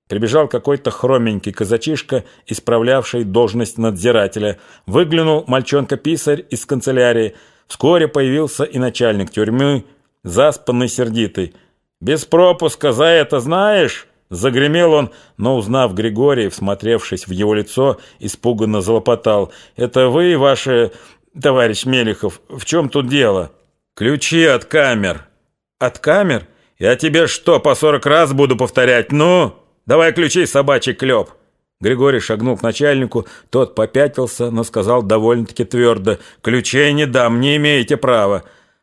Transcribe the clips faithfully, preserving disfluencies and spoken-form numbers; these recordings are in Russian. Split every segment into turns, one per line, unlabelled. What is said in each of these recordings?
Прибежал какой-то хроменький казачишка, исправлявший должность надзирателя. Выглянул мальчонка-писарь из канцелярии. Вскоре появился и начальник тюрьмы, заспанный, сердитый. «Без пропуска за это знаешь?» Загремел он, но, узнав Григория, всмотревшись в его лицо, испуганно залопотал. «Это вы, ваше, товарищ Мелихов, в чем тут дело?» «Ключи от камер». «От камер? Я тебе что, по сорок раз буду повторять? Ну, давай ключи, собачий клеп!» Григорий шагнул к начальнику, тот попятился, но сказал довольно-таки твердо: «Ключей не дам, не имеете права».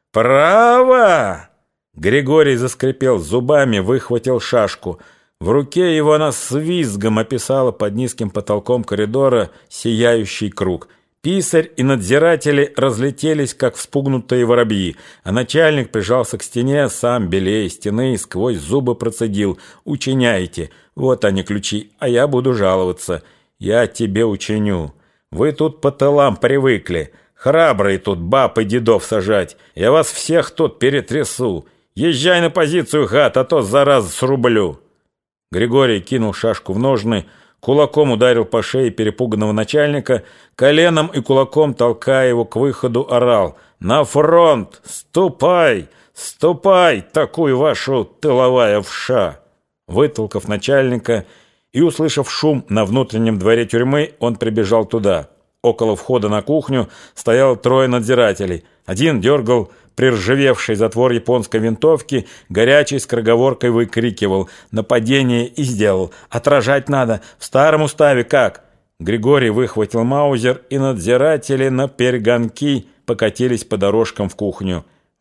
«Право!» Григорий заскрипел зубами, выхватил шашку. В руке его она с визгом описала под низким потолком коридора сияющий круг. Писарь и надзиратели разлетелись, как вспугнутые воробьи, а начальник прижался к стене, сам белее стены, и сквозь зубы процедил: «Учиняйте, вот они ключи, а я буду жаловаться. Я тебе учиню. Вы тут по тылам привыкли, храбрые тут баб и дедов сажать. Я вас всех тут перетрясу. Езжай на позицию, гад, а то зараза срублю». Григорий кинул шашку в ножны, кулаком ударил по шее перепуганного начальника, коленом и кулаком, толкая его к выходу, орал: «На фронт! Ступай! Ступай, такую вашу тыловая вша!» Вытолкав начальника и услышав шум на внутреннем дворе тюрьмы, он прибежал туда. Около входа на кухню стояло трое надзирателей. Один дергал приржавевший затвор японской винтовки, горячей скороговоркой выкрикивал: «Нападение!» и сделал. «Отражать надо! В старом уставе как?» Григорий выхватил маузер, и надзиратели на перегонки покатились по дорожкам в кухню.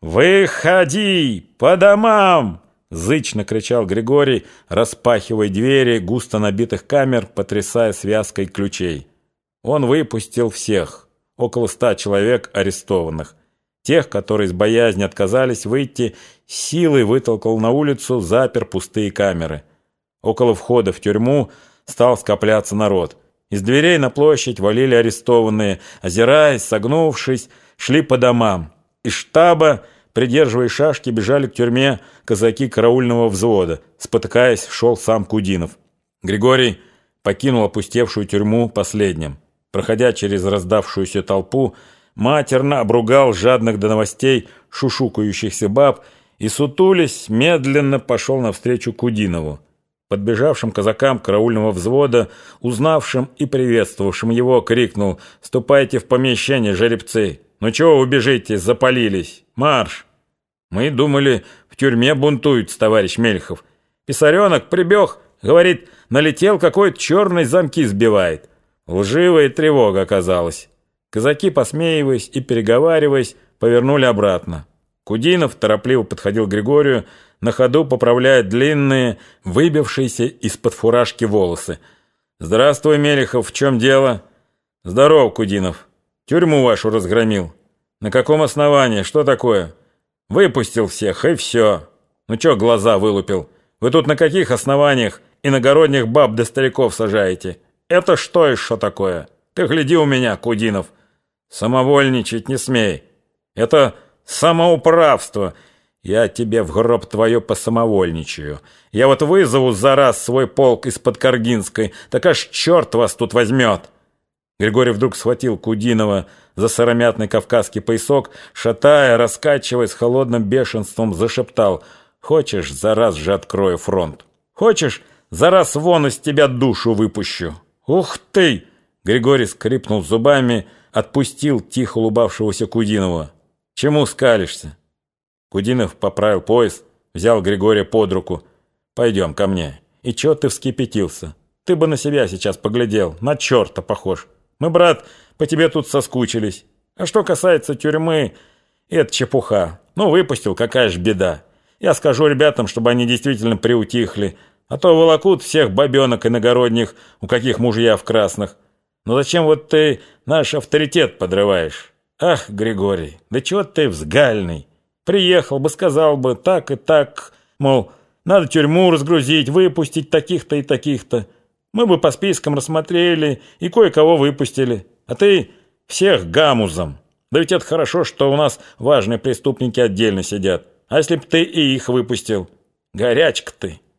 «Выходи! По домам!» — зычно кричал Григорий, распахивая двери густо набитых камер, потрясая связкой ключей. Он выпустил всех, около ста человек арестованных. Тех, которые из боязни отказались выйти, силой вытолкал на улицу, запер пустые камеры. Около входа в тюрьму стал скопляться народ. Из дверей на площадь валили арестованные, озираясь, согнувшись, шли по домам. Из штаба, придерживая шашки, бежали к тюрьме казаки караульного взвода. Спотыкаясь, шел сам Кудинов. Григорий покинул опустевшую тюрьму последним. Проходя через раздавшуюся толпу, матерно обругал жадных до новостей шушукающихся баб и, сутулясь, медленно пошел навстречу Кудинову. Подбежавшим казакам караульного взвода, узнавшим и приветствовавшим его, крикнул: «Ступайте в помещение, жеребцы! Ну чего вы бежите, запалились? Марш!» «Мы думали, в тюрьме бунтуют, товарищ Мельхов. Писаренок прибег, говорит, налетел какой-то черный, замки сбивает». Лживая тревога оказалась. Казаки, посмеиваясь и переговариваясь, повернули обратно. Кудинов торопливо подходил к Григорию, на ходу поправляя длинные, выбившиеся из-под фуражки волосы. «Здравствуй, Мелихов, в чем дело?» «Здоров, Кудинов. Тюрьму вашу разгромил». «На каком основании? Что такое?» «Выпустил всех, и все. Ну че глаза вылупил? Вы тут на каких основаниях иногородних баб да стариков сажаете? Это что и что такое? Ты гляди у меня, Кудинов. Самовольничать не смей. Это самоуправство. Я тебе в гроб твое посамовольничаю. Я вот вызову за раз свой полк из-под Каргинской, так аж черт вас тут возьмет». Григорий вдруг схватил Кудинова за сыромятный кавказский поясок, шатая, раскачивая с холодным бешенством, зашептал: «Хочешь, за раз же открою фронт? Хочешь, за раз вон из тебя душу выпущу?» «Ух ты!» Григорий скрипнул зубами, отпустил тихо улыбавшегося Кудинова. «Чему скалишься?» Кудинов поправил пояс, взял Григория под руку. «Пойдем ко мне. И чё ты вскипятился? Ты бы на себя сейчас поглядел, на черта похож. Мы, брат, по тебе тут соскучились. А что касается тюрьмы, это чепуха. Ну, выпустил, какая ж беда. Я скажу ребятам, чтобы они действительно приутихли, а то волокут всех бабенок иногородних, у каких мужья в красных. Но зачем вот ты наш авторитет подрываешь? Ах, Григорий, да чего ты взгальный? Приехал бы, сказал бы так и так, мол, надо тюрьму разгрузить, выпустить таких-то и таких-то. Мы бы по спискам рассмотрели и кое-кого выпустили. А ты всех гамузом. Да ведь это хорошо, что у нас важные преступники отдельно сидят. А если б ты и их выпустил? Горячка ты!»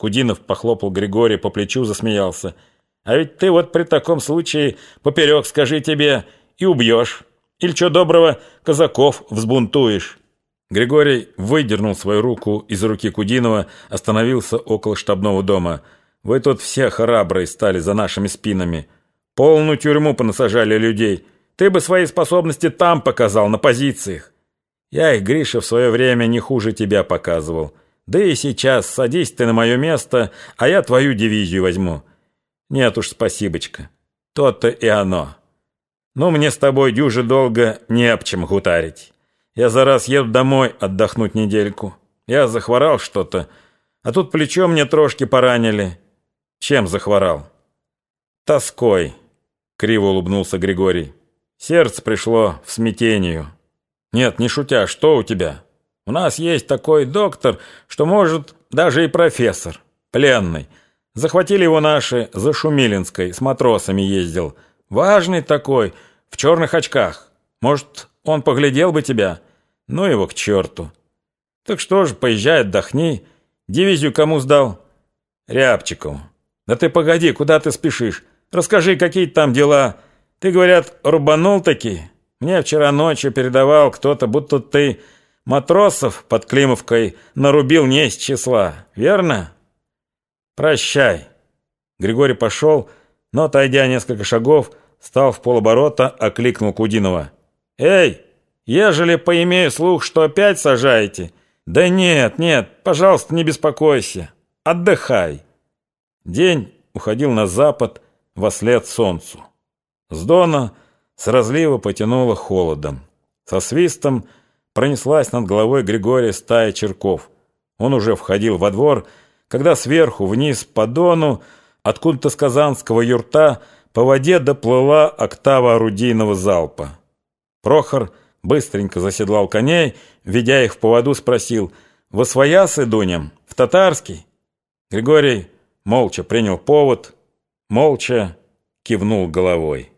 Кудинов похлопал Григория по плечу, засмеялся. «А ведь ты вот при таком случае поперек, скажи тебе, и убьешь. Или, что доброго, казаков взбунтуешь». Григорий выдернул свою руку из руки Кудинова, остановился около штабного дома. «Вы тут все храбрые стали за нашими спинами. Полную тюрьму понасажали людей. Ты бы свои способности там показал, на позициях. Я их, Гриша, в свое время не хуже тебя показывал. Да и сейчас садись ты на мое место, а я твою дивизию возьму. Нет уж, спасибочка. То-то и оно. Ну, мне с тобой дюже долго не об чем гутарить. Я за раз еду домой отдохнуть недельку. Я захворал что-то, а тут плечо мне трошки поранили». «Чем захворал?» «Тоской», — криво улыбнулся Григорий. «Сердце пришло в смятению». «Нет, не шутя, что у тебя? У нас есть такой доктор, что, может, даже и профессор, пленный. Захватили его наши за Шумилинской, с матросами ездил. Важный такой, в черных очках. Может, он поглядел бы тебя? Ну его к черту. Так что ж, поезжай, отдохни. Дивизию кому сдал?» «Рябчикову». «Да ты погоди, куда ты спешишь? Расскажи, какие там дела. Ты, говорят, рубанул-таки? Мне вчера ночью передавал кто-то, будто ты матросов под Климовкой нарубил не из числа. Верно?» «Прощай». Григорий пошел, но, отойдя несколько шагов, стал в полоборота, окликнул Кудинова. «Эй, ежели поимею слух, что опять сажаете?» «Да нет, нет, пожалуйста, не беспокойся. Отдыхай». День уходил на запад вослед солнцу. С дона с разлива потянуло холодом. Со свистом пронеслась над головой Григория стая черков. Он уже входил во двор, когда сверху вниз по дону, откуда-то с казанского юрта, по воде доплыла октава орудийного залпа. Прохор быстренько заседлал коней, ведя их в поводу, спросил: «Восвоясы дунем? В татарский?» Григорий молча принял повод, молча кивнул головой.